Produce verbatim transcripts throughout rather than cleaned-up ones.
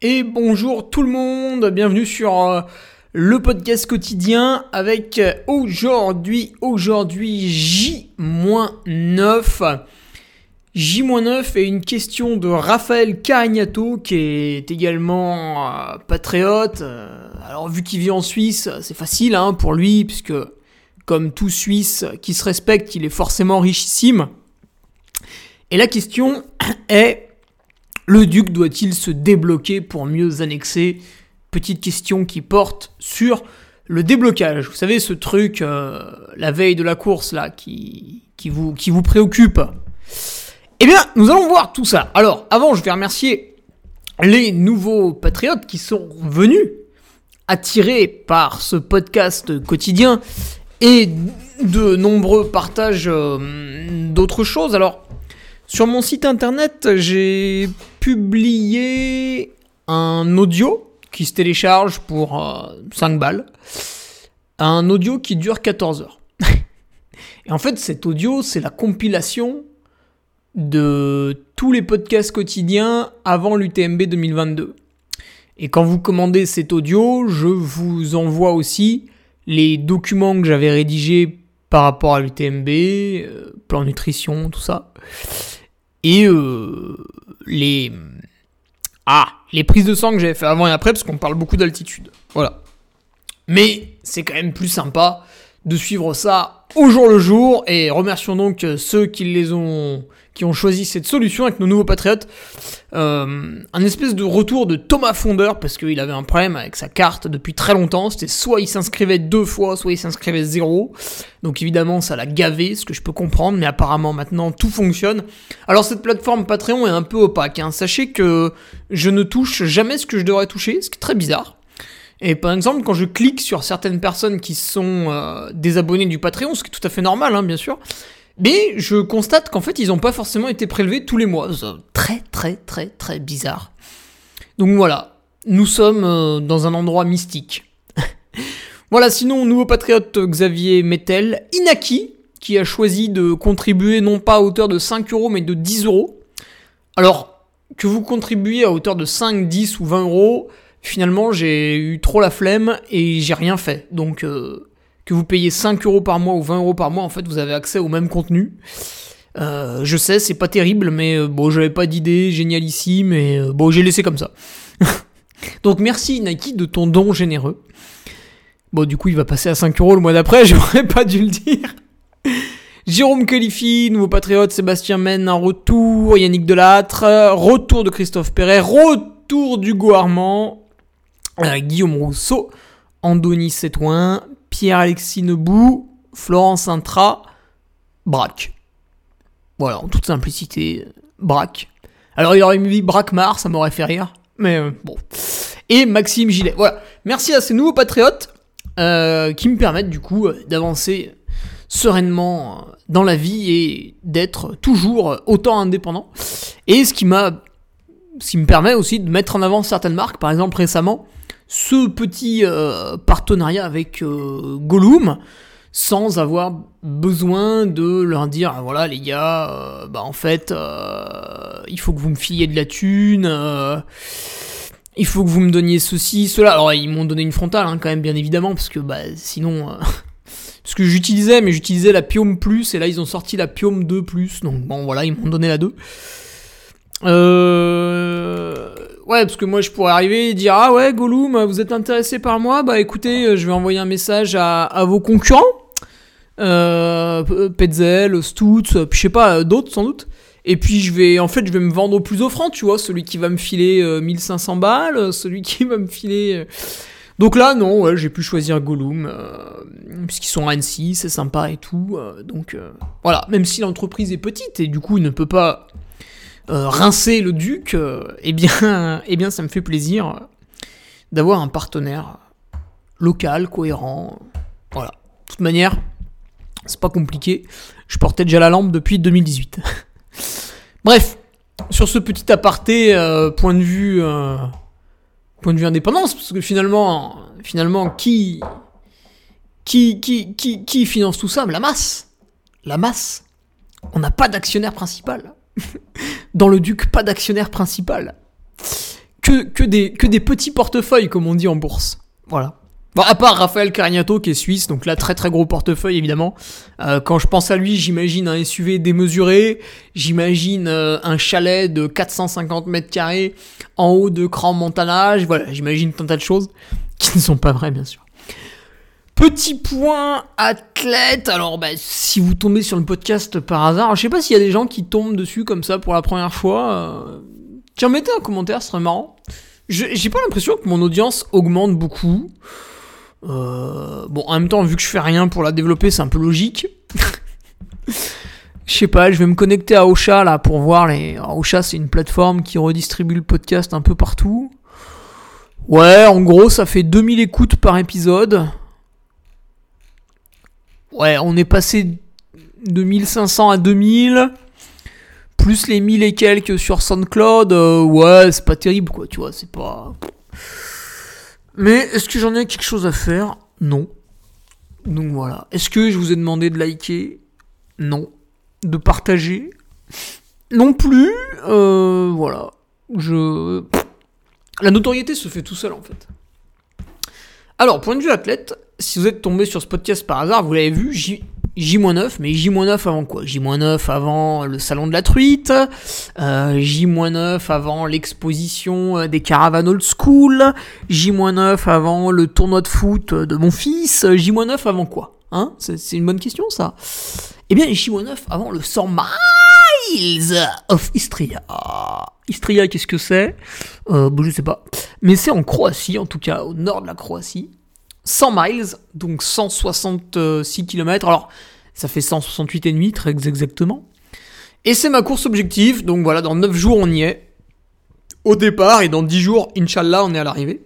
Et bonjour tout le monde, bienvenue sur euh, le podcast quotidien avec euh, aujourd'hui, aujourd'hui J neuf. J neuf et une question de Raphaël Carignato qui est également euh, patriote. Euh, alors vu qu'il vit en Suisse, c'est facile hein, pour lui puisque comme tout Suisse qui se respecte, il est forcément richissime. Et la question est... Le duc doit-il se débloquer pour mieux annexer ? Petite question qui porte sur le déblocage. Vous savez, ce truc, euh, la veille de la course, là, qui, qui, vous, qui vous préoccupe. Eh bien, nous allons voir tout ça. Alors, avant, je vais remercier les nouveaux patriotes qui sont venus, attirés par ce podcast quotidien et de nombreux partages euh, d'autres choses. Alors, sur mon site internet, j'ai publié un audio qui se télécharge pour euh, cinq balles. Un audio qui dure quatorze heures. Et en fait, cet audio, c'est la compilation de tous les podcasts quotidiens avant l'U T M B deux mille vingt-deux. Et quand vous commandez cet audio, je vous envoie aussi les documents que j'avais rédigés par rapport à l'U T M B, euh, plan nutrition, tout ça. Et euh, les ah les prises de sang que j'avais fait avant et après parce qu'on parle beaucoup d'altitude. Voilà. Mais c'est quand même plus sympa de suivre ça au jour le jour et remercions donc ceux qui les ont qui ont choisi cette solution avec nos nouveaux patriotes. Euh, un espèce de retour de Thomas Fondeur parce qu'il avait un problème avec sa carte depuis très longtemps. C'était soit il s'inscrivait deux fois, soit il s'inscrivait zéro. Donc évidemment ça l'a gavé, ce que je peux comprendre, mais apparemment maintenant tout fonctionne. Alors cette plateforme Patreon est un peu opaque. Hein. Sachez que je ne touche jamais ce que je devrais toucher, ce qui est très bizarre. Et par exemple, quand je clique sur certaines personnes qui sont euh, des abonnés du Patreon, ce qui est tout à fait normal, hein, bien sûr, mais je constate qu'en fait, ils n'ont pas forcément été prélevés tous les mois. C'est très, très, très, très bizarre. Donc voilà, nous sommes euh, dans un endroit mystique. Voilà, sinon, nouveau patriote Xavier Mettel, Inaki, qui a choisi de contribuer non pas à hauteur de cinq euros, mais de dix euros. Alors, que vous contribuiez à hauteur de cinq, dix ou vingt euros... Finalement, j'ai eu trop la flemme et j'ai rien fait. Donc, euh, que vous payez cinq euros par mois ou vingt euros par mois, en fait, vous avez accès au même contenu. Euh, je sais, c'est pas terrible, mais euh, bon, j'avais pas d'idée génialissime, mais euh, bon, j'ai laissé comme ça. Donc, merci Nike de ton don généreux. Bon, du coup, il va passer à cinq euros le mois d'après, j'aurais pas dû le dire. Jérôme Califi, nouveau patriote, Sébastien Men, un retour, Yannick Delattre, retour de Christophe Perret, retour d'Hugo Armand, Euh, Guillaume Rousseau, Andoni Sétouin, Pierre-Alexis Nebou, Florence Intra, Braque. Voilà, en toute simplicité, Braque. Alors il aurait mis Braquemar, ça m'aurait fait rire, mais euh, bon. Et Maxime Gillet. Voilà, merci à ces nouveaux patriotes euh, qui me permettent du coup d'avancer sereinement dans la vie et d'être toujours autant indépendant. Et ce qui m'a, ce qui me permet aussi de mettre en avant certaines marques, par exemple récemment, ce petit euh, partenariat avec euh, Gollum, sans avoir besoin de leur dire, ah, voilà les gars, euh, bah en fait, euh, il faut que vous me filiez de la thune, euh, il faut que vous me donniez ceci, cela. Alors ils m'ont donné une frontale hein, quand même, bien évidemment, parce que bah sinon, euh, parce que j'utilisais, mais j'utilisais la Piome Plus, et là ils ont sorti la Piome deux Plus, donc bon voilà, ils m'ont donné la deux. Euh... Ouais, parce que moi je pourrais arriver et dire ah ouais Gollum, vous êtes intéressé par moi, bah écoutez, je vais envoyer un message à, à vos concurrents, euh, Petzel, Stutz, puis je sais pas d'autres sans doute. Et puis je vais en fait je vais me vendre au plus offrant, tu vois, celui qui va me filer euh, mille cinq cents balles, celui qui va me filer. Euh... Donc là non, ouais, j'ai pu choisir Gollum euh, puisqu'ils sont à Annecy, c'est sympa et tout. Euh, donc euh, voilà, même si l'entreprise est petite et du coup il ne peut pas Euh, rincer le duc, euh, eh bien, eh bien, ça me fait plaisir euh, d'avoir un partenaire local, cohérent. Voilà. De toute manière, c'est pas compliqué. Je portais déjà la lampe depuis deux mille dix-huit. Bref, sur ce petit aparté, euh, point de vue, euh, point de vue indépendance, parce que finalement, finalement, qui, qui, qui, qui, qui finance tout ça ? La masse. La masse. On n'a pas d'actionnaire principal. Dans le duc, pas d'actionnaire principal. que, que, des, que des petits portefeuilles, comme on dit en bourse. Voilà. Bon, à part Raphaël Carignato qui est suisse, donc là très très gros portefeuille évidemment. Euh, quand je pense à lui, j'imagine un S U V démesuré, j'imagine euh, un chalet de quatre cent cinquante mètres carrés en haut de Grand Montanage, voilà, j'imagine tant de choses qui ne sont pas vraies bien sûr. Petit point athlète, alors bah, si vous tombez sur le podcast par hasard, alors, je sais pas s'il y a des gens qui tombent dessus comme ça pour la première fois, euh... tiens mettez un commentaire, ce serait marrant. Je, j'ai pas l'impression que mon audience augmente beaucoup. Euh, bon, en même temps, vu que je fais rien pour la développer, c'est un peu logique. Je sais pas, je vais me connecter à Ocha là pour voir les. Alors, Ocha, c'est une plateforme qui redistribue le podcast un peu partout. Ouais, en gros, ça fait deux mille écoutes par épisode. Ouais, on est passé de mille cinq cents à deux mille. Plus les mille et quelques sur SoundCloud. Euh, ouais, c'est pas terrible quoi, tu vois, c'est pas. Mais est-ce que j'en ai quelque chose à faire ? Non. Donc voilà. Est-ce que je vous ai demandé de liker ? Non. De partager ? Non plus. Euh, voilà. Je... La notoriété se fait tout seul en fait. Alors, point de vue athlète, si vous êtes tombé sur ce podcast par hasard, vous l'avez vu, J... J neuf, mais J neuf avant quoi ? J neuf avant le salon de la truite, euh, J neuf avant l'exposition des caravanes old school, J neuf avant le tournoi de foot de mon fils, J neuf avant quoi ? Hein ? c'est, c'est une bonne question ça. Eh bien J neuf avant le cent miles of Istria. Istria, qu'est-ce que c'est ? euh, bon, je sais pas. Mais c'est en Croatie, en tout cas au nord de la Croatie. cent miles, donc cent soixante-six kilomètres, alors ça fait cent soixante-huit et demi très exactement. Et c'est ma course objectif, donc voilà, dans neuf jours on y est, au départ, et dans dix jours, Inch'Allah, on est à l'arrivée.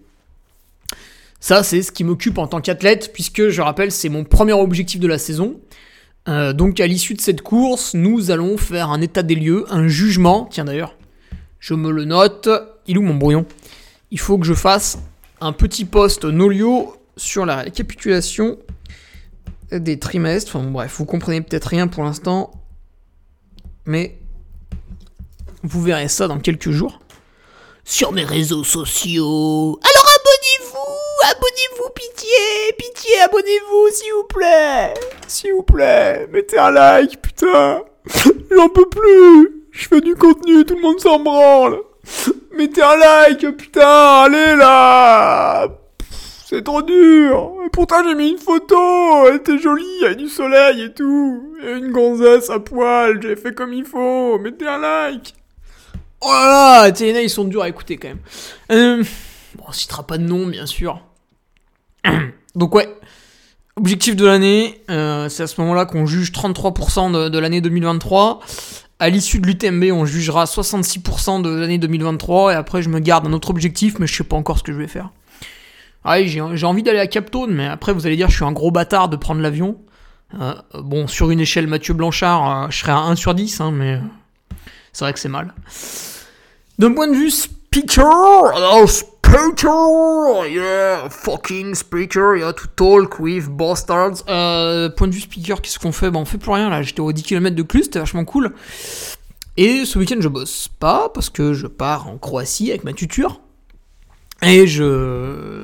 Ça, c'est ce qui m'occupe en tant qu'athlète, puisque, je rappelle, c'est mon premier objectif de la saison. Euh, donc à l'issue de cette course, nous allons faire un état des lieux, un jugement, tiens d'ailleurs, je me le note, il est où mon brouillon ? Il faut que je fasse un petit post Nolio sur la récapitulation des trimestres. Enfin bref, vous comprenez peut-être rien pour l'instant, mais vous verrez ça dans quelques jours sur mes réseaux sociaux. Alors abonnez-vous, abonnez-vous, pitié, pitié, abonnez-vous s'il vous plaît, s'il vous plaît, mettez un like, putain, j'en peux plus, je fais du contenu, tout le monde s'en branle, mettez un like, putain, allez là. C'est trop dur. Et pourtant j'ai mis une photo. Elle était jolie, il y a du soleil et tout. Et une gonzesse à poil, j'ai fait comme il faut. Mettez un like. Oh là là, T N A ils sont durs à écouter quand même. Euh, bon, on citera pas de nom bien sûr. Donc ouais, objectif de l'année, euh, c'est à ce moment-là qu'on juge trente-trois pour cent de, de l'année deux mille vingt-trois. À l'issue de l'U T M B, on jugera soixante-six pour cent de l'année deux mille vingt-trois. Et après je me garde un autre objectif, mais je sais pas encore ce que je vais faire. Ouais, j'ai, j'ai envie d'aller à Cap Town, mais après vous allez dire que je suis un gros bâtard de prendre l'avion. Euh, bon, sur une échelle Mathieu Blanchard, euh, je serais à un sur dix, hein, mais c'est vrai que c'est mal. D'un point de vue speaker, alors speaker, yeah, fucking speaker, yeah, to talk with bastards. Euh, point de vue speaker, qu'est-ce qu'on fait ? Bah, on fait plus rien là, j'étais aux dix kilomètres de Cluse, c'était vachement cool. Et ce week-end je bosse pas, parce que je pars en Croatie avec ma tuture. Et je...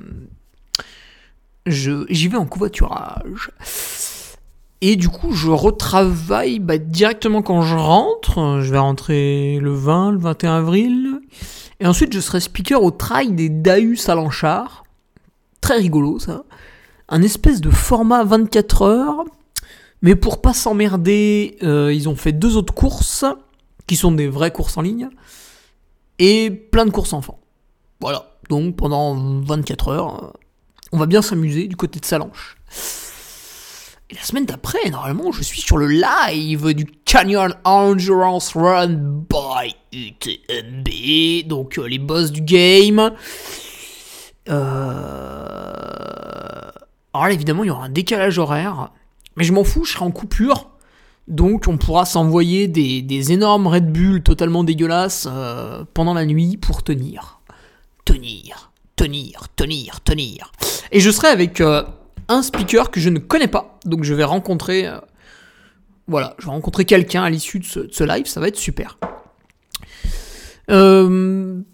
je... j'y vais en covoiturage. Et du coup, je retravaille bah, directement quand je rentre. Je vais rentrer le vingt, le vingt et un avril. Et ensuite, je serai speaker au trail des Dahu Salanchard. Très rigolo, ça. Un espèce de format vingt-quatre heures. Mais pour pas s'emmerder, euh, ils ont fait deux autres courses, qui sont des vraies courses en ligne. Et plein de courses enfants. Voilà, donc pendant vingt-quatre heures, on va bien s'amuser du côté de Salanches. Et la semaine d'après, normalement, je suis sur le live du Canyon Endurance Run by U T M B, donc euh, les boss du game. Euh... Alors là, évidemment, il y aura un décalage horaire, mais je m'en fous, je serai en coupure. Donc on pourra s'envoyer des, des énormes Red Bull totalement dégueulasses euh, pendant la nuit pour tenir. Tenir, tenir, tenir, tenir. Et je serai avec euh, un speaker que je ne connais pas. Donc je vais rencontrer... Euh, voilà, je vais rencontrer quelqu'un à l'issue de ce, de ce live. Ça va être super. Euh,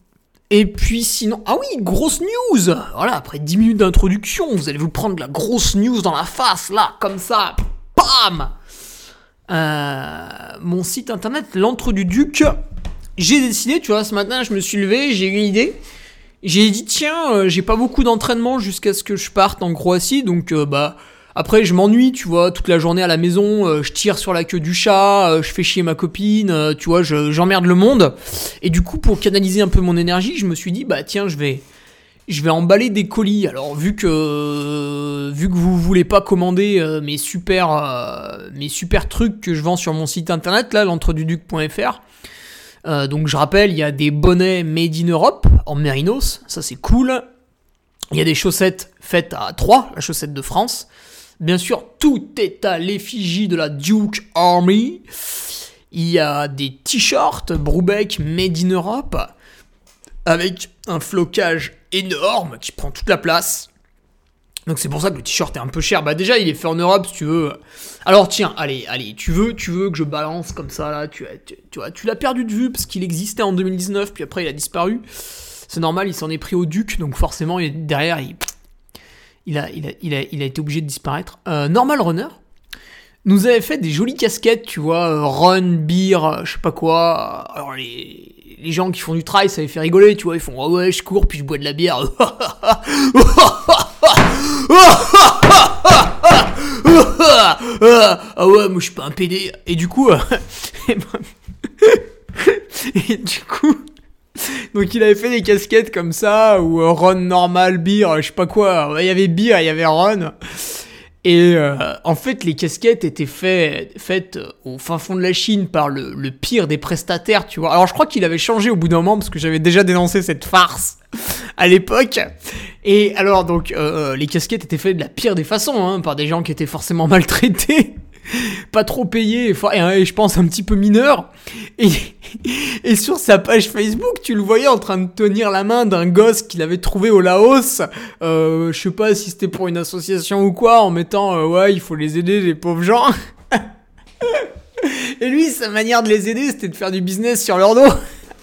Et puis sinon... Ah oui, grosse news. Voilà, après dix minutes d'introduction, vous allez vous prendre la grosse news dans la face, là, comme ça. Bam euh, Mon site internet, l'Antre du Duc. J'ai décidé, tu vois, ce matin, je me suis levé, j'ai eu une idée. J'ai dit, tiens, euh, j'ai pas beaucoup d'entraînement jusqu'à ce que je parte en Croatie, donc euh, bah... Après, je m'ennuie, tu vois, toute la journée à la maison, euh, je tire sur la queue du chat, euh, je fais chier ma copine, euh, tu vois, je, j'emmerde le monde. Et du coup, pour canaliser un peu mon énergie, je me suis dit, bah tiens, je vais, je vais emballer des colis. Alors, vu que, euh, vu que vous voulez pas commander euh, mes super, euh, mes super trucs que je vends sur mon site internet, là, l'entreduduc point f r. Euh, donc, je rappelle, il y a des bonnets made in Europe en mérinos, ça c'est cool. Il y a des chaussettes faites à Troyes, la chaussette de France. Bien sûr, tout est à l'effigie de la Duke Army. Il y a des t-shirts Brubeck Made in Europe avec un flocage énorme qui prend toute la place. Donc c'est pour ça que le t-shirt est un peu cher. Bah déjà, il est fait en Europe, si tu veux. Alors tiens, allez, allez, tu veux, tu veux que je balance comme ça là, tu, tu, tu vois, tu l'as perdu de vue parce qu'il existait en deux mille dix-neuf, puis après il a disparu. C'est normal, il s'en est pris au Duc, donc forcément il, derrière il Il a, il, a, il, a, il a été obligé de disparaître. Euh, Normal Runner nous avait fait des jolies casquettes, tu vois, euh, run, beer, euh, je sais pas quoi. Alors les, les gens qui font du trail, ça les fait rigoler, tu vois, ils font ah ouais, je cours puis je bois de la bière. Ah ouais, moi je suis pas un pédé. Et du coup, euh, et du coup. Donc il avait fait des casquettes comme ça, ou euh, run normal, beer, je sais pas quoi. Il y avait beer, il y avait run. Et euh, en fait, les casquettes étaient fait, faites au fin fond de la Chine par le, le pire des prestataires, tu vois. Alors je crois qu'il avait changé au bout d'un moment, parce que j'avais déjà dénoncé cette farce à l'époque. Et alors donc, euh, les casquettes étaient faites de la pire des façons, hein, par des gens qui étaient forcément maltraités. Pas trop payé, et je pense un petit peu mineur. Et, et sur sa page Facebook, tu le voyais en train de tenir la main d'un gosse qu'il avait trouvé au Laos. Euh, je sais pas si c'était pour une association ou quoi, en mettant euh, ouais, il faut les aider, les pauvres gens. Et lui, sa manière de les aider, c'était de faire du business sur leur dos.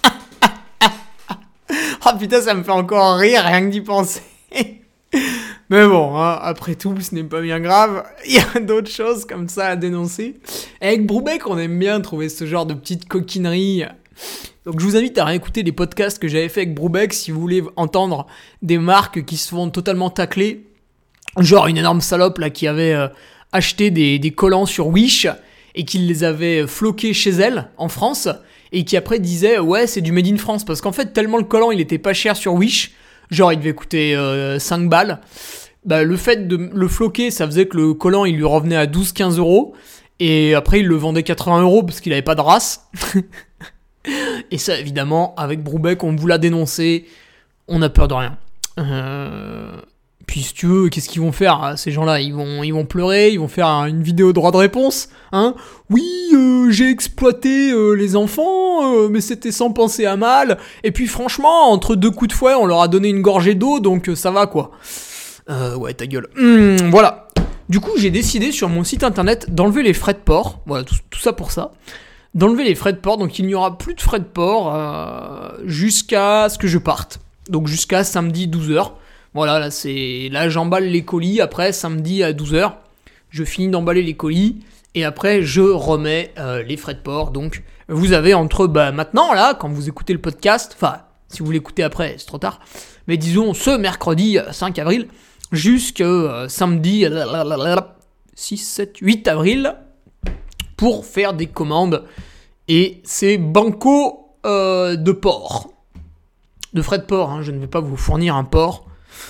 Oh putain, ça me fait encore rire, rien que d'y penser. Mais bon, hein, après tout, ce n'est pas bien grave. Il y a d'autres choses comme ça à dénoncer. Et avec Brubeck, on aime bien trouver ce genre de petites coquineries. Donc je vous invite à réécouter les podcasts que j'avais fait avec Brubeck si vous voulez entendre des marques qui se font totalement tacler. Genre une énorme salope là qui avait euh, acheté des, des collants sur Wish et qui les avait floqués chez elle en France et qui après disait ouais c'est du made in France parce qu'en fait tellement le collant il était pas cher sur Wish. Genre il devait coûter euh, cinq balles. Bah, le fait de le floquer, ça faisait que le collant il lui revenait à douze à quinze euros. Et après il le vendait quatre-vingts euros parce qu'il avait pas de race. Et ça évidemment, avec Brubeck, on vous l'a dénoncé. On a peur de rien. Euh... Puis si tu veux, qu'est-ce qu'ils vont faire ces gens-là ? Ils vont, ils vont pleurer, ils vont faire une vidéo droit de réponse. Hein ? Oui, euh, j'ai exploité euh, les enfants, euh, mais c'était sans penser à mal. Et puis franchement, entre deux coups de fouet, on leur a donné une gorgée d'eau, donc euh, ça va quoi. Euh, ouais, ta gueule. Mmh, voilà. Du coup, j'ai décidé sur mon site internet d'enlever les frais de port. Voilà, tout, tout ça pour ça. D'enlever les frais de port, donc il n'y aura plus de frais de port euh, jusqu'à ce que je parte. Donc jusqu'à samedi douze heures. Voilà, là, c'est... là j'emballe les colis, après samedi à douze heures, je finis d'emballer les colis, et après je remets euh, les frais de port. Donc vous avez entre, bah maintenant là, quand vous écoutez le podcast, enfin, si vous l'écoutez après, c'est trop tard, mais disons ce mercredi cinq avril, jusqu'à euh, samedi six, sept, huit avril, pour faire des commandes, et c'est banco euh, de port. De frais de port, hein, je ne vais pas vous fournir un port.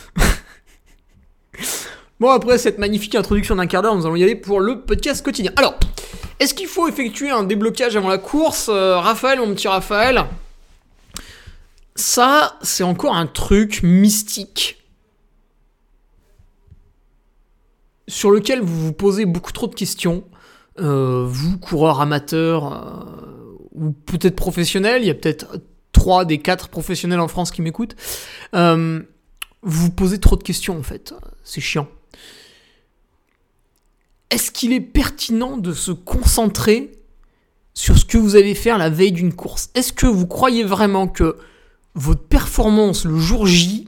Bon, après cette magnifique introduction d'un quart d'heure, nous allons y aller pour le podcast quotidien. Alors, est-ce qu'il faut effectuer un déblocage avant la course ? euh, Raphaël, mon petit Raphaël, ça, c'est encore un truc mystique sur lequel vous vous posez beaucoup trop de questions. Euh, vous, coureurs amateurs, euh, ou peut-être professionnels, il y a peut-être trois des quatre professionnels en France qui m'écoutent. Euh, vous vous posez trop de questions en fait, c'est chiant. Est-ce qu'il est pertinent de se concentrer sur ce que vous allez faire la veille d'une course ? Est-ce que vous croyez vraiment que votre performance le jour J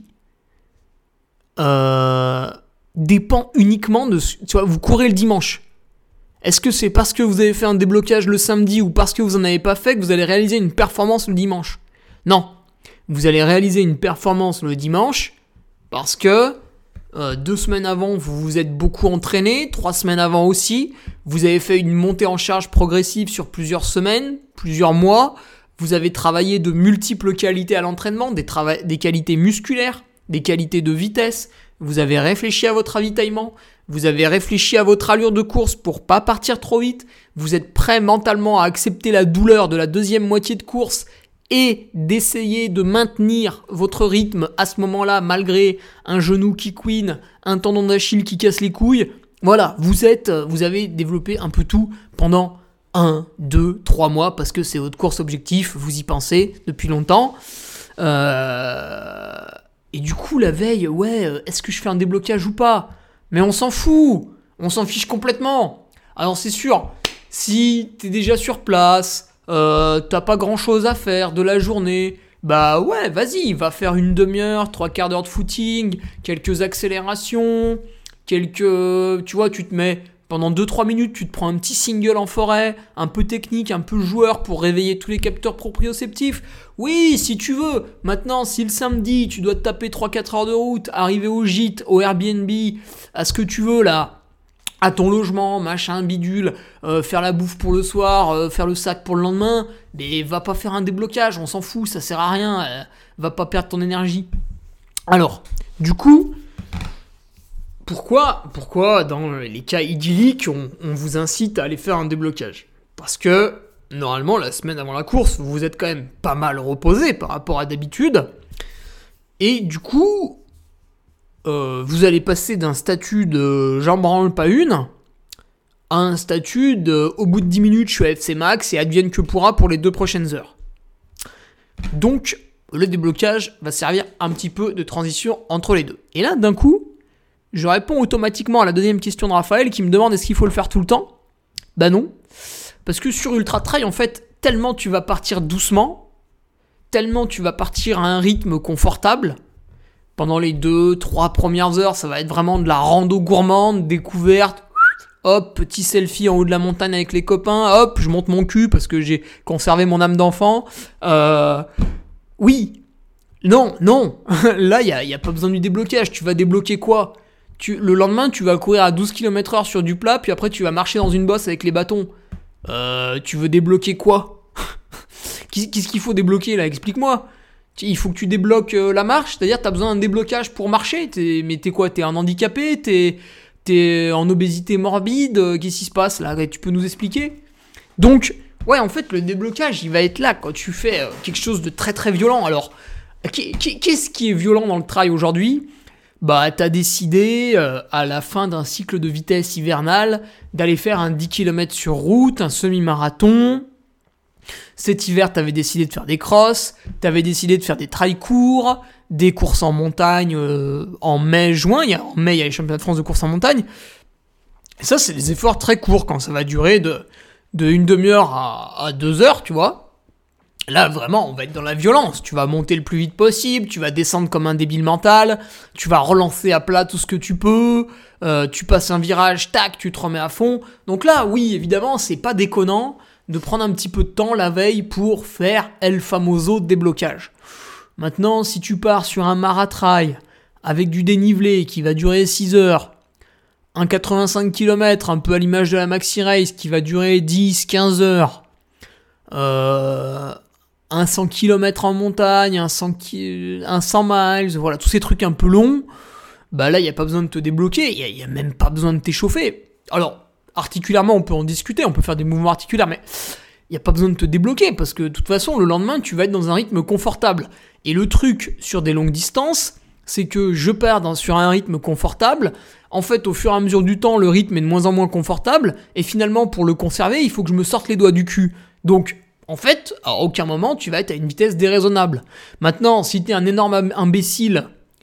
euh, dépend uniquement de... Tu vois, vous courez le dimanche. Est-ce que c'est parce que vous avez fait un déblocage le samedi ou parce que vous n'en avez pas fait que vous allez réaliser une performance le dimanche ? Non. Vous allez réaliser une performance le dimanche parce que euh, deux semaines avant, vous vous êtes beaucoup entraîné, trois semaines avant aussi, vous avez fait une montée en charge progressive sur plusieurs semaines, plusieurs mois, vous avez travaillé de multiples qualités à l'entraînement, des, trava- des qualités musculaires, des qualités de vitesse, vous avez réfléchi à votre ravitaillement, vous avez réfléchi à votre allure de course pour pas partir trop vite, vous êtes prêt mentalement à accepter la douleur de la deuxième moitié de course et d'essayer de maintenir votre rythme à ce moment-là malgré un genou qui couine, un tendon d'Achille qui casse les couilles. Voilà, vous êtes, vous avez développé un peu tout pendant un, deux, trois mois parce que c'est votre course objectif, vous y pensez depuis longtemps. Euh... Et du coup, la veille, ouais, est-ce que je fais un déblocage ou pas ? Mais on s'en fout, on s'en fiche complètement. Alors c'est sûr, si t'es déjà sur place, euh, t'as pas grand chose à faire de la journée, bah ouais, vas-y, va faire une demi-heure, trois quarts d'heure de footing, quelques accélérations, quelques... Tu vois, tu te mets pendant deux trois minutes, tu te prends un petit single en forêt, un peu technique, un peu joueur pour réveiller tous les capteurs proprioceptifs. Oui, si tu veux. Maintenant, si le samedi, tu dois te taper trois quatre heures de route, arriver au gîte, au Airbnb, à ce que tu veux là, à ton logement, machin, bidule, euh, faire la bouffe pour le soir, euh, faire le sac pour le lendemain, mais va pas faire un déblocage, on s'en fout, ça sert à rien, euh, va pas perdre ton énergie. Alors, du coup, pourquoi, pourquoi dans les cas idylliques, on, on vous incite à aller faire un déblocage ? Parce que, normalement, la semaine avant la course, vous vous êtes quand même pas mal reposé par rapport à d'habitude, et du coup... Euh, vous allez passer d'un statut de j'en branle pas une à un statut de au bout de dix minutes je suis à F C max et advienne que pourra pour les deux prochaines heures. Donc le déblocage va servir un petit peu de transition entre les deux. Et là d'un coup, je réponds automatiquement à la deuxième question de Raphaël qui me demande est-ce qu'il faut le faire tout le temps ? Bah non, parce que sur Ultra Trail en fait, tellement tu vas partir doucement, tellement tu vas partir à un rythme confortable. Pendant les deux, trois premières heures, ça va être vraiment de la rando gourmande, découverte. Hop, petit selfie en haut de la montagne avec les copains. Hop, je monte mon cul parce que j'ai conservé mon âme d'enfant. Euh, oui, non, non. Là, il n'y a, y a pas besoin du déblocage. Tu vas débloquer quoi ? tu, Le lendemain, tu vas courir à douze kilomètres heure sur du plat, puis après, tu vas marcher dans une bosse avec les bâtons. Euh, tu veux débloquer quoi ? Qu'est-ce qu'il faut débloquer là ? Explique-moi. Il faut que tu débloques euh, la marche, c'est-à-dire que tu as besoin d'un déblocage pour marcher. T'es, mais t'es quoi ? T'es un handicapé ? T'es, t'es en obésité morbide ? Qu'est-ce qui se passe là ? Tu peux nous expliquer ? Donc, ouais, en fait, le déblocage, il va être là quand tu fais euh, quelque chose de très très violent. Alors, qu'est-ce qui est violent dans le trail aujourd'hui ? Bah, t'as décidé, euh, à la fin d'un cycle de vitesse hivernale, d'aller faire un dix kilomètres sur route, un semi-marathon. Cet hiver, tu avais décidé de faire des crosses, tu avais décidé de faire des trails courts, des courses en montagne euh, en mai-juin. Il y a, en mai, il y a les championnats de France de course en montagne. Et ça, c'est des efforts très courts quand ça va durer de, de une demi-heure à, à deux heures, tu vois. Là, vraiment, on va être dans la violence. Tu vas monter le plus vite possible, tu vas descendre comme un débile mental, tu vas relancer à plat tout ce que tu peux, euh, tu passes un virage, tac, tu te remets à fond. Donc là, oui, évidemment, c'est pas déconnant de prendre un petit peu de temps la veille pour faire El Famoso déblocage. Maintenant, si tu pars sur un maratrail avec du dénivelé qui va durer six heures, un quatre-vingt-cinq kilomètres, un peu à l'image de la Maxi Race qui va durer dix quinze heures, euh, un cent kilomètres en montagne, un cent, un cent miles, voilà, tous ces trucs un peu longs, bah là, il n'y a pas besoin de te débloquer, il n'y a, a même pas besoin de t'échauffer. Alors, articulairement, on peut en discuter, on peut faire des mouvements articulaires, mais il n'y a pas besoin de te débloquer, parce que de toute façon, le lendemain, tu vas être dans un rythme confortable. Et le truc sur des longues distances, c'est que je pars dans, sur un rythme confortable. En fait, au fur et à mesure du temps, le rythme est de moins en moins confortable, et finalement, pour le conserver, il faut que je me sorte les doigts du cul. Donc, en fait, à aucun moment, tu vas être à une vitesse déraisonnable. Maintenant, si tu es un énorme imbécile,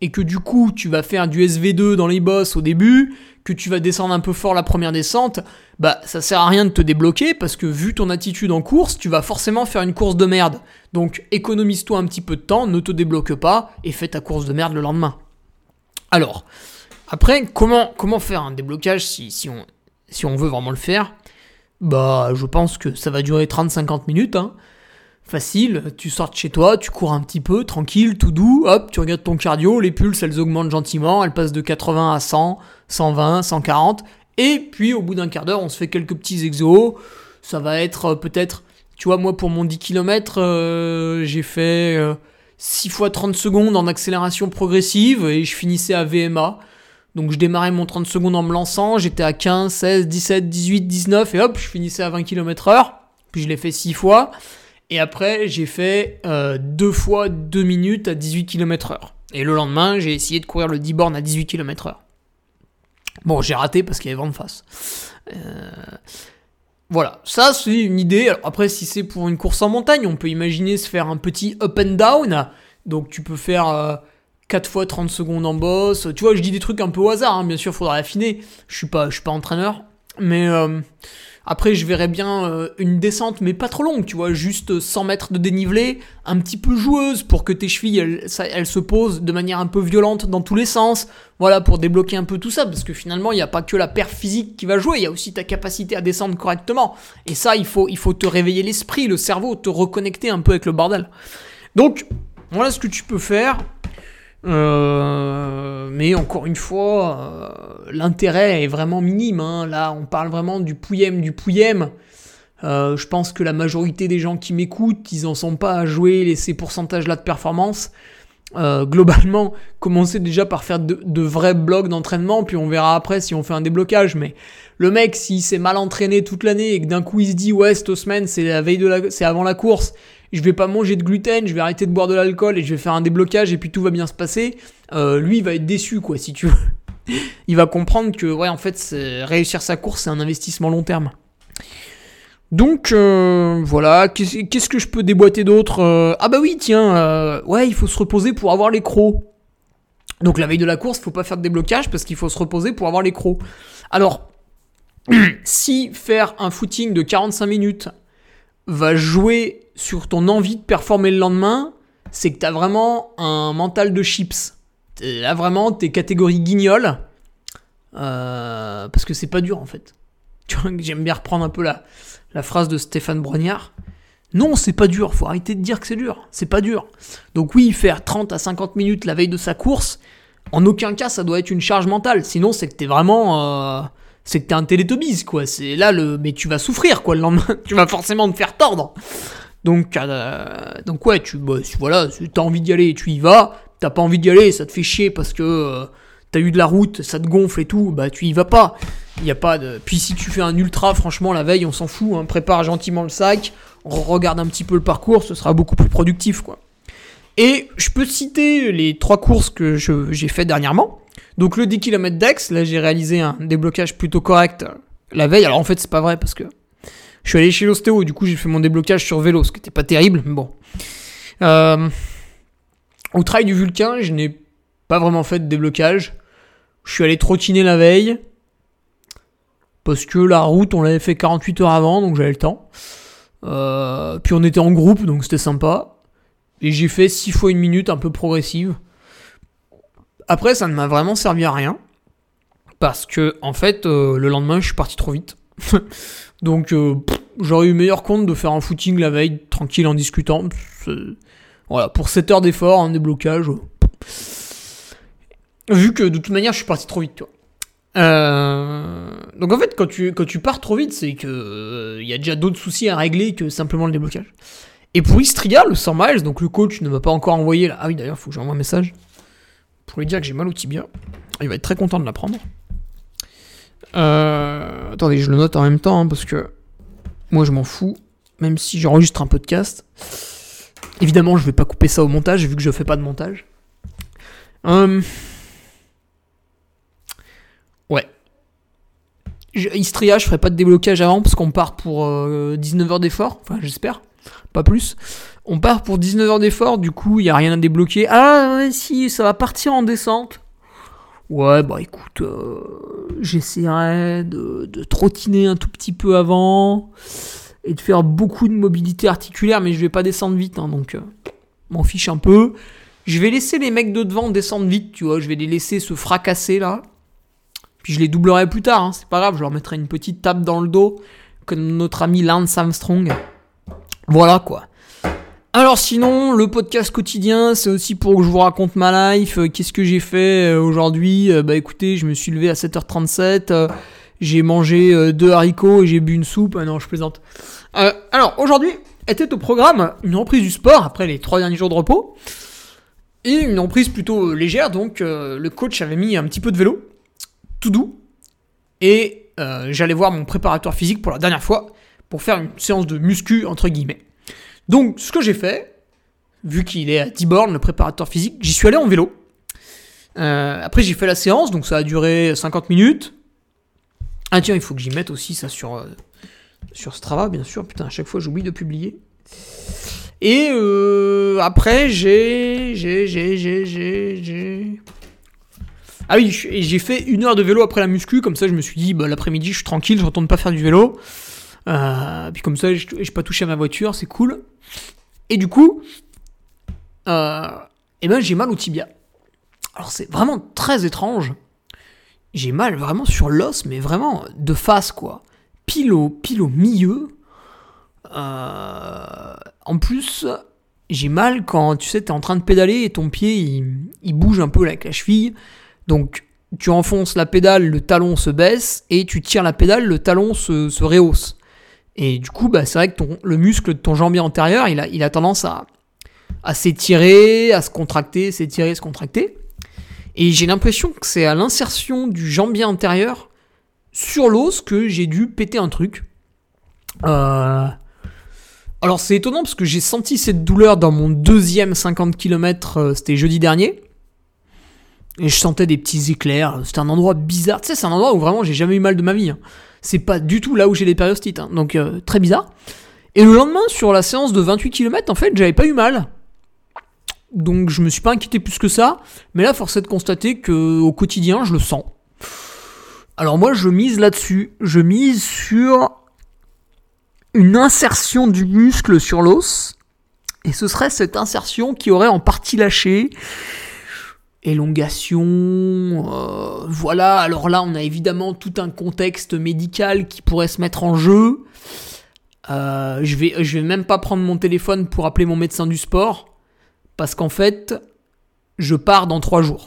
et que du coup tu vas faire du S V deux dans les boss au début, que tu vas descendre un peu fort la première descente, bah ça sert à rien de te débloquer parce que vu ton attitude en course, tu vas forcément faire une course de merde. Donc économise-toi un petit peu de temps, ne te débloque pas et fais ta course de merde le lendemain. Alors, après, comment, comment faire un déblocage si, si, on, si on veut vraiment le faire ? Bah, je pense que ça va durer trente à cinquante minutes, hein. Facile, tu sors de chez toi, tu cours un petit peu, tranquille, tout doux, hop, tu regardes ton cardio, les pulses, elles augmentent gentiment, elles passent de quatre-vingts à cent, cent vingt, cent quarante, et puis au bout d'un quart d'heure, on se fait quelques petits exos, ça va être euh, peut-être, tu vois, moi pour mon dix kilomètres, euh, j'ai fait euh, six fois trente secondes en accélération progressive, et je finissais à V M A, donc je démarrais mon trente secondes en me lançant, j'étais à quinze, seize, dix-sept, dix-huit, dix-neuf, et hop, je finissais à vingt kilomètres heure, puis je l'ai fait six fois. Et après, j'ai fait euh, deux fois deux minutes à dix-huit kilomètres heure. Et le lendemain, j'ai essayé de courir le dix bornes à dix-huit kilomètres heure. Bon, j'ai raté parce qu'il y avait vent de face. Euh... Voilà, ça c'est une idée. Alors après, si c'est pour une course en montagne, on peut imaginer se faire un petit up and down. Donc tu peux faire euh, quatre fois trente secondes en boss. Tu vois, je dis des trucs un peu au hasard, hein. Bien sûr, il faudra affiner. Je suis pas, je suis pas entraîneur. Mais... Euh... Après, je verrais bien euh, une descente, mais pas trop longue, tu vois, juste cent mètres de dénivelé, un petit peu joueuse pour que tes chevilles, elles, ça, elles se posent de manière un peu violente dans tous les sens, voilà, pour débloquer un peu tout ça, parce que finalement, il n'y a pas que la perf physique qui va jouer, il y a aussi ta capacité à descendre correctement. Et ça, il faut, il faut te réveiller l'esprit, le cerveau, te reconnecter un peu avec le bordel. Donc, voilà ce que tu peux faire. Euh, mais encore une fois, euh, l'intérêt est vraiment minime, hein. Là, on parle vraiment du pouillem du pouillem. Euh, je pense que la majorité des gens qui m'écoutent, ils en sont pas à jouer les, ces pourcentages-là de performance. Euh, globalement, commencez déjà par faire de, de vrais blocs d'entraînement, puis on verra après si on fait un déblocage. Mais le mec, s'il s'est mal entraîné toute l'année et que d'un coup il se dit ouais, cette semaine c'est la veille de la, c'est avant la course, je vais pas manger de gluten, je vais arrêter de boire de l'alcool et je vais faire un déblocage et puis tout va bien se passer. Euh, lui, il va être déçu, quoi, si tu veux. Il va comprendre que ouais, en fait, c'est, réussir sa course, c'est un investissement long terme. Donc euh, voilà, qu'est-ce, qu'est-ce que je peux déboîter d'autre euh, Ah bah oui, tiens, euh, ouais, il faut se reposer pour avoir les crocs. Donc la veille de la course, il faut pas faire de déblocage parce qu'il faut se reposer pour avoir les crocs. Alors, si faire un footing de quarante-cinq minutes va jouer sur ton envie de performer le lendemain, c'est que t'as vraiment un mental de chips. Là vraiment, t'es catégorie guignol, euh, parce que c'est pas dur en fait. Tu vois, j'aime bien reprendre un peu la, la phrase de Stéphane Brognard. Non, c'est pas dur, faut arrêter de dire que c'est dur, c'est pas dur. Donc oui, faire trente à cinquante minutes la veille de sa course, en aucun cas ça doit être une charge mentale, sinon c'est que t'es vraiment... Euh, c'est que t'es un Teletubbies, quoi. C'est là le... Mais tu vas souffrir, quoi, le lendemain. Tu vas forcément te faire tordre. Donc, euh, donc ouais, tu, bah, voilà, si t'as envie d'y aller, tu y vas. T'as pas envie d'y aller, ça te fait chier parce que euh, t'as eu de la route, ça te gonfle et tout, bah tu y vas pas. Y a pas de... Puis si tu fais un ultra, franchement, la veille, on s'en fout, hein. Prépare gentiment le sac, on regarde un petit peu le parcours, ce sera beaucoup plus productif, quoi. Et je peux citer les trois courses que je, j'ai fait dernièrement. Donc le dix kilomètres d'Aix, là j'ai réalisé un déblocage plutôt correct la veille. Alors en fait c'est pas vrai parce que je suis allé chez l'ostéo, du coup j'ai fait mon déblocage sur vélo, ce qui était pas terrible, mais bon. Euh, au trail du Vulcain, je n'ai pas vraiment fait de déblocage. Je suis allé trottiner la veille, parce que la route on l'avait fait quarante-huit heures avant, donc j'avais le temps. Euh, puis on était en groupe, donc c'était sympa. Et j'ai fait six fois une minute un peu progressive. Après, ça ne m'a vraiment servi à rien. Parce que, en fait, euh, le lendemain, je suis parti trop vite. Donc, euh, pff, j'aurais eu meilleur compte de faire un footing la veille, tranquille, en discutant. C'est... Voilà, pour sept heures d'effort, un déblocage. Euh... Vu que, de toute manière, je suis parti trop vite, tu vois. Euh... Donc, en fait, quand tu, quand tu pars trop vite, c'est que euh, y a déjà d'autres soucis à régler que simplement le déblocage. Et pour Istria, le cent miles, donc le coach ne m'a pas encore envoyé là. Ah oui, d'ailleurs, il faut que j'envoie un message pour lui dire que j'ai mal au tibia. Il va être très content de l'apprendre. Euh... Attendez, je le note en même temps, hein, parce que moi je m'en fous, même si j'enregistre un podcast. Évidemment, je vais pas couper ça au montage, vu que je fais pas de montage. Euh... Ouais. Je... Istria, je ferai pas de déblocage avant, parce qu'on part pour euh, dix-neuf heures d'effort. Enfin, j'espère. Pas plus. On part pour dix-neuf heures d'effort, du coup, il n'y a rien à débloquer. Ah, ouais, si, ça va partir en descente. Ouais, bah écoute, euh, j'essaierai de, de trottiner un tout petit peu avant et de faire beaucoup de mobilité articulaire, mais je vais pas descendre vite, hein, donc euh, m'en fiche un peu. Je vais laisser les mecs de devant descendre vite, tu vois, je vais les laisser se fracasser là. Puis je les doublerai plus tard, hein, c'est pas grave, je leur mettrai une petite tape dans le dos, comme notre ami Lance Armstrong. Voilà quoi. Alors sinon, le podcast quotidien, c'est aussi pour que je vous raconte ma life. Euh, qu'est-ce que j'ai fait euh, aujourd'hui euh, Bah écoutez, je me suis levé à sept heures trente-sept, euh, j'ai mangé euh, deux haricots et j'ai bu une soupe. Ah non, je plaisante. Euh, alors aujourd'hui, était au programme une reprise du sport après les trois derniers jours de repos. Et une reprise plutôt légère, donc euh, le coach avait mis un petit peu de vélo, tout doux. Et euh, j'allais voir mon préparateur physique pour la dernière fois, pour faire une séance de muscu, entre guillemets. Donc, ce que j'ai fait, vu qu'il est à dix bornes, le préparateur physique, j'y suis allé en vélo. Euh, après, j'ai fait la séance, donc ça a duré cinquante minutes. Ah tiens, il faut que j'y mette aussi ça sur, euh, sur Strava, bien sûr. Putain, à chaque fois, j'oublie de publier. Et euh, après, j'ai, j'ai, j'ai, j'ai, j'ai, j'ai... Ah oui, j'ai fait une heure de vélo après la muscu, comme ça, je me suis dit, bah, l'après-midi, je suis tranquille, je retourne pas faire du vélo. Euh, puis comme ça, je n'ai pas touché à ma voiture, c'est cool. Et du coup, euh, eh ben, j'ai mal au tibia. Alors c'est vraiment très étrange. J'ai mal vraiment sur l'os, mais vraiment de face, quoi. Pile au, pile au milieu. Euh, en plus, j'ai mal quand, tu sais, t'es en train de pédaler et ton pied, il, il bouge un peu avec la cheville. Donc, tu enfonces la pédale, le talon se baisse, et tu tires la pédale, le talon se, se rehausse. Et du coup, bah, c'est vrai que ton, le muscle de ton jambier antérieur, il a, il a tendance à, à s'étirer, à se contracter, s'étirer, se contracter. Et j'ai l'impression que c'est à l'insertion du jambier antérieur sur l'os que j'ai dû péter un truc. Euh... Alors c'est étonnant parce que j'ai senti cette douleur dans mon deuxième cinquante kilomètres, euh, c'était jeudi dernier. Et je sentais des petits éclairs, c'était un endroit bizarre. Tu sais, c'est un endroit où vraiment j'ai jamais eu mal de ma vie, hein. C'est pas du tout là où j'ai les périostites, hein. Donc euh, très bizarre. Et le lendemain, sur la séance de vingt-huit kilomètres, en fait, j'avais pas eu mal. Donc je me suis pas inquiété plus que ça. Mais là, force est de constater qu'au quotidien, je le sens. Alors moi, je mise là-dessus. Je mise sur une insertion du muscle sur l'os. Et ce serait cette insertion qui aurait en partie lâché. Élongation, euh, voilà. Alors là, on a évidemment tout un contexte médical qui pourrait se mettre en jeu. Euh, je vais, je vais même pas prendre mon téléphone pour appeler mon médecin du sport, parce qu'en fait, je pars dans trois jours.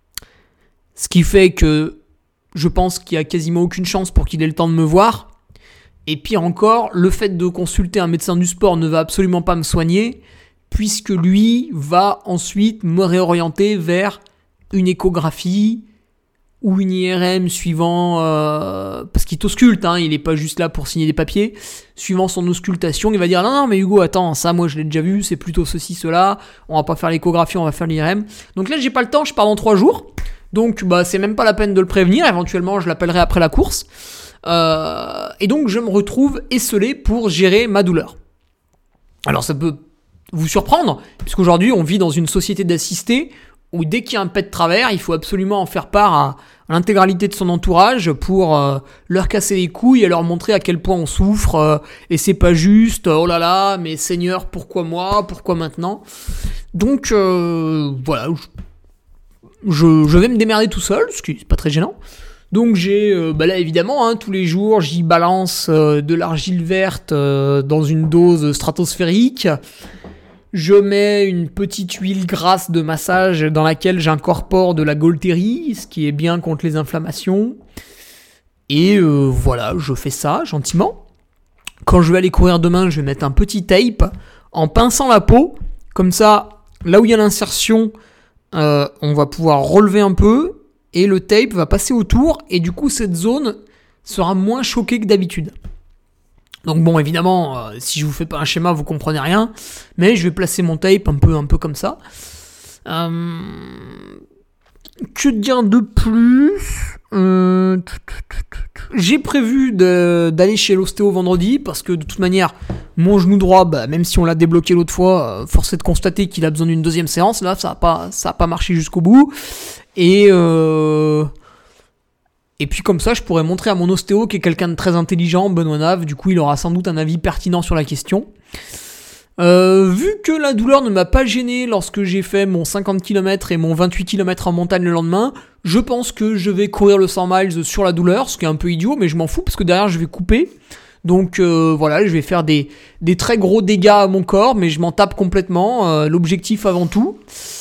Ce qui fait que je pense qu'il y a quasiment aucune chance pour qu'il ait le temps de me voir. Et pire encore, le fait de consulter un médecin du sport ne va absolument pas me soigner, puisque lui va ensuite me réorienter vers une échographie ou une I R M suivant... Euh, parce qu'il t'ausculte, hein, il n'est pas juste là pour signer des papiers. Suivant son auscultation, il va dire « Non, non, mais Hugo, attends, ça, moi, je l'ai déjà vu, c'est plutôt ceci, cela. On va pas faire l'échographie, on va faire l'I R M. » Donc là, j'ai pas le temps, je pars dans trois jours. Donc, bah, c'est même pas la peine de le prévenir. Éventuellement, je l'appellerai après la course. Euh, et donc, je me retrouve esselé pour gérer ma douleur. Alors, ça peut vous surprendre, puisqu'aujourd'hui on vit dans une société d'assistés où dès qu'il y a un pet de travers, il faut absolument en faire part à, à l'intégralité de son entourage pour euh, leur casser les couilles et leur montrer à quel point on souffre, euh, et c'est pas juste, oh là là, mais Seigneur, pourquoi moi, pourquoi maintenant ? Donc euh, voilà, je, je, je vais me démerder tout seul, ce qui n'est pas très gênant. Donc j'ai, euh, bah là évidemment, hein, tous les jours, j'y balance euh, de l'argile verte euh, dans une dose stratosphérique. Je mets une petite huile grasse de massage dans laquelle j'incorpore de la Gaultérie, ce qui est bien contre les inflammations. Et euh, voilà, je fais ça gentiment. Quand je vais aller courir demain, je vais mettre un petit tape en pinçant la peau. Comme ça, là où il y a l'insertion, euh, on va pouvoir relever un peu. Et le tape va passer autour. Et du coup, cette zone sera moins choquée que d'habitude. Donc bon, évidemment, euh, si je vous fais pas un schéma, vous comprenez rien. Mais je vais placer mon tape un peu, un peu comme ça. Euh, que dire de plus euh... J'ai prévu de, d'aller chez l'ostéo vendredi parce que de toute manière, mon genou droit, bah, même si on l'a débloqué l'autre fois, euh, force est de constater qu'il a besoin d'une deuxième séance. Là, ça n'a pas, ça a pas marché jusqu'au bout. Et, euh... et puis comme ça, je pourrais montrer à mon ostéo qui est quelqu'un de très intelligent, Benoît Nave. Du coup, il aura sans doute un avis pertinent sur la question. Euh, vu que la douleur ne m'a pas gêné lorsque j'ai fait mon cinquante kilomètres et mon vingt-huit kilomètres en montagne le lendemain, je pense que je vais courir le cent miles sur la douleur, ce qui est un peu idiot, mais je m'en fous parce que derrière je vais couper. Donc euh, voilà, je vais faire des, des très gros dégâts à mon corps, mais je m'en tape complètement, euh, l'objectif avant tout.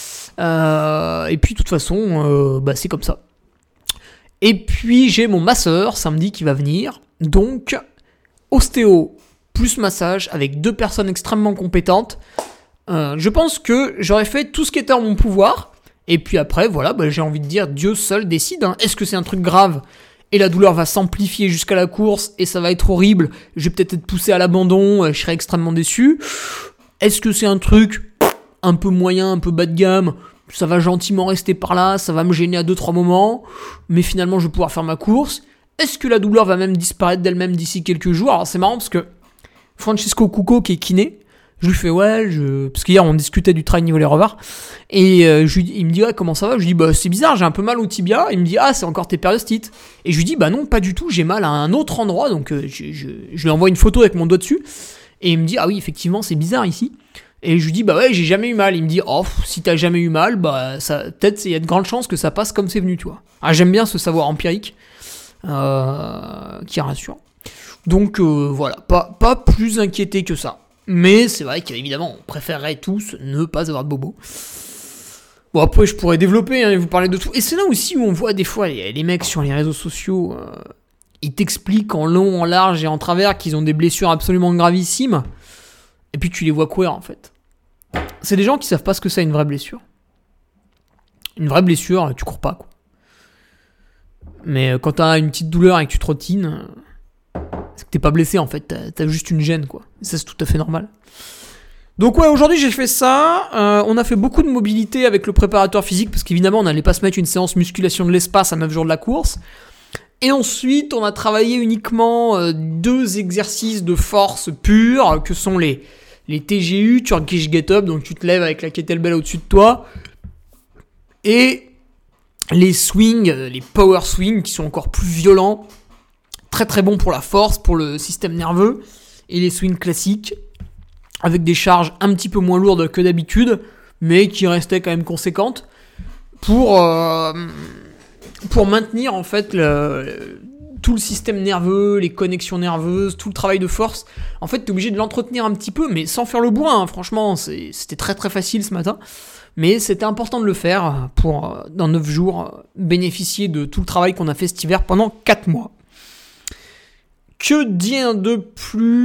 Euh, et puis de toute façon, euh, bah, c'est comme ça. Et puis j'ai mon masseur samedi qui va venir, donc ostéo plus massage avec deux personnes extrêmement compétentes. Euh, je pense que j'aurais fait tout ce qui était en mon pouvoir. Et puis après, voilà, bah, j'ai envie de dire, Dieu seul décide. Hein. Est-ce que c'est un truc grave et la douleur va s'amplifier jusqu'à la course et ça va être horrible, je vais peut-être être poussé à l'abandon, je serai extrêmement déçu. Est-ce que c'est un truc un peu moyen, un peu bas de gamme, ça va gentiment rester par là, ça va me gêner à deux trois moments, mais finalement je vais pouvoir faire ma course. Est-ce que la douleur va même disparaître d'elle-même d'ici quelques jours? Alors c'est marrant parce que Francesco Cucco qui est kiné, je lui fais ouais, je... parce qu'hier on discutait du trail niveau les revards, et euh, je lui dis, il me dit ouais comment ça va, je lui dis bah c'est bizarre, j'ai un peu mal au tibia, il me dit ah c'est encore tes périostites, et je lui dis bah non pas du tout, j'ai mal à un autre endroit, donc euh, je, je, je lui envoie une photo avec mon doigt dessus, et il me dit ah oui effectivement c'est bizarre ici, et je lui dis bah ouais j'ai jamais eu mal, il me dit oh si t'as jamais eu mal, bah ça, peut-être il y a de grandes chances que ça passe comme c'est venu tu vois. Ah j'aime bien ce savoir empirique, euh, qui rassure. Donc euh, voilà, pas, pas plus inquiété que ça. Mais c'est vrai qu'évidemment, on préférerait tous ne pas avoir de bobo. Bon après je pourrais développer, hein, et vous parler de tout. Et c'est là aussi où on voit des fois les, les mecs sur les réseaux sociaux, euh, ils t'expliquent en long, en large et en travers qu'ils ont des blessures absolument gravissimes. Et puis tu les vois courir en fait. C'est des gens qui savent pas ce que c'est une vraie blessure. Une vraie blessure, tu cours pas quoi. Mais quand t'as une petite douleur et que tu trottines... c'est que t'es pas blessé en fait, t'as, t'as juste une gêne quoi. Et ça c'est tout à fait normal. Donc ouais, aujourd'hui j'ai fait ça. Euh, on a fait beaucoup de mobilité avec le préparateur physique parce qu'évidemment on n'allait pas se mettre une séance musculation de l'espace à neuf jours de la course. Et ensuite on a travaillé uniquement euh, deux exercices de force pure que sont les, les T G U, Turkish Get Up, donc tu te lèves avec la kettlebell au-dessus de toi. Et les swings, les power swings qui sont encore plus violents. Très très bon pour la force, pour le système nerveux, et les swings classiques, avec des charges un petit peu moins lourdes que d'habitude, mais qui restaient quand même conséquentes, pour, euh, pour maintenir en fait le, le, tout le système nerveux, les connexions nerveuses, tout le travail de force. En fait, t'es obligé de l'entretenir un petit peu, mais sans faire le bois, hein. Franchement, c'est, c'était très très facile ce matin, mais c'était important de le faire pour, dans neuf jours, bénéficier de tout le travail qu'on a fait cet hiver pendant quatre mois. Que dire de plus ?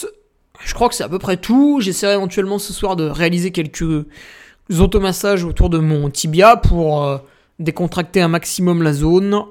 Je crois que c'est à peu près tout. J'essaierai éventuellement ce soir de réaliser quelques automassages autour de mon tibia pour euh, décontracter un maximum la zone.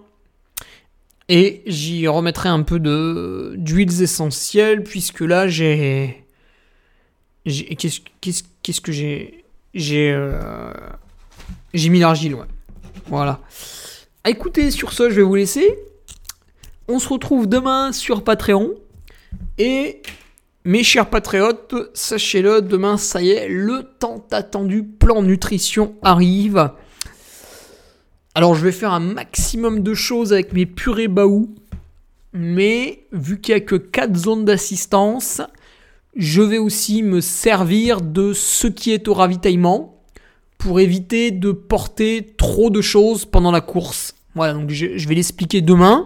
Et j'y remettrai un peu de, d'huiles essentielles, puisque là j'ai... j'ai qu'est-ce, qu'est-ce, qu'est-ce que j'ai... J'ai, euh, j'ai mis l'argile, ouais. Voilà. Ah, écoutez, sur ce, je vais vous laisser. On se retrouve demain sur Patreon. Et mes chers patriotes, sachez-le, demain, ça y est, le tant attendu plan nutrition arrive. Alors, je vais faire un maximum de choses avec mes purées Baou. Mais, vu qu'il n'y a que quatre zones d'assistance, je vais aussi me servir de ce qui est au ravitaillement pour éviter de porter trop de choses pendant la course. Voilà, donc je, je vais l'expliquer demain.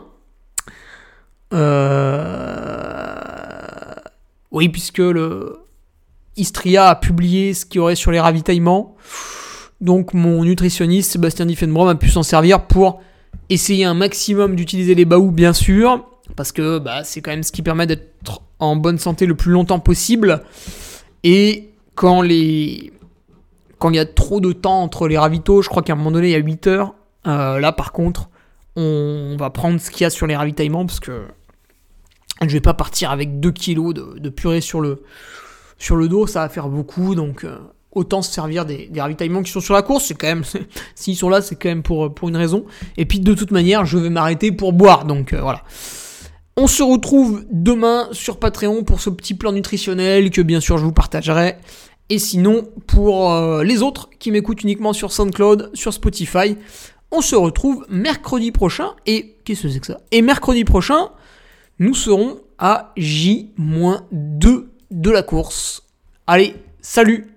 Euh... Oui, puisque le Istria a publié ce qu'il y aurait sur les ravitaillements. Donc mon nutritionniste Sébastien Diffenbrom a pu s'en servir pour essayer un maximum d'utiliser les Baou, bien sûr, parce que bah, c'est quand même ce qui permet d'être en bonne santé le plus longtemps possible. Et quand les quand il y a trop de temps entre les ravitaux, je crois qu'à un moment donné il y a huit heures, euh, là par contre on va prendre ce qu'il y a sur les ravitaillements, parce que je vais pas partir avec deux kilos de, de purée sur le, sur le dos, ça va faire beaucoup, donc euh, autant se servir des, des ravitaillements qui sont sur la course. C'est quand même, s'ils sont là, c'est quand même pour, pour une raison. Et puis de toute manière, je vais m'arrêter pour boire. Donc euh, voilà. On se retrouve demain sur Patreon pour ce petit plan nutritionnel que bien sûr je vous partagerai. Et sinon, pour euh, les autres qui m'écoutent uniquement sur SoundCloud, sur Spotify, on se retrouve mercredi prochain. Et qu'est-ce que c'est que ça ? Et mercredi prochain, nous serons à J moins deux de la course. Allez, salut!